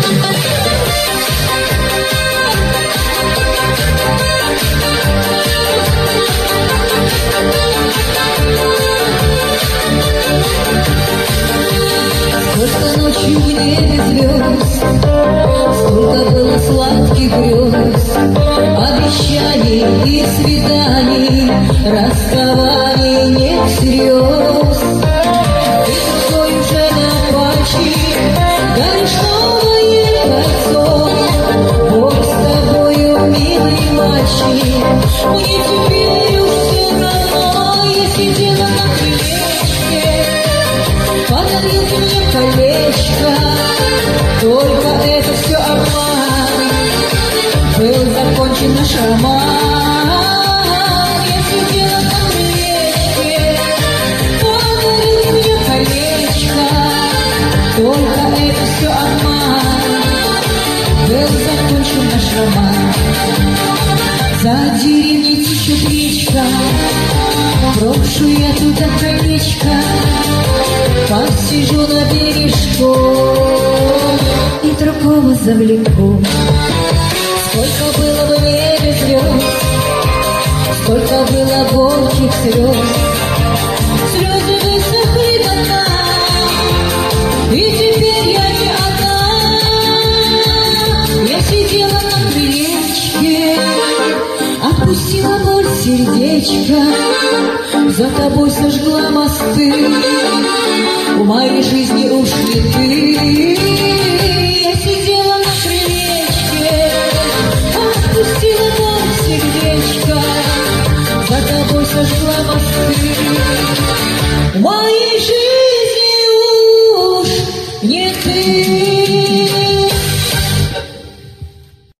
Сколько ночью в небе звезд, сколько было сладких грез, обещаний и свиданий, расставаний нет всерьез. Ты другой уже на пальчик даришь новое кольцо. Бог с тобою, милый мальчик, мне теперь уж все равно, я сидела на крылечке, подарил ты мне колечко, только это все обман, был закончен наш роман. Я сидела на крылечке, подарил ты мне колечко, только это все обман, был закончен наш роман. За деревней течет речка, брошу я туда колечко, посижу на бережку и другого завлеку. Сколько было в небе звезд, сколько было волчьих слез, слезы высохли до дна, и теперь я не одна. Я сидела на крылечке, отпустила боль сердечко, за тобой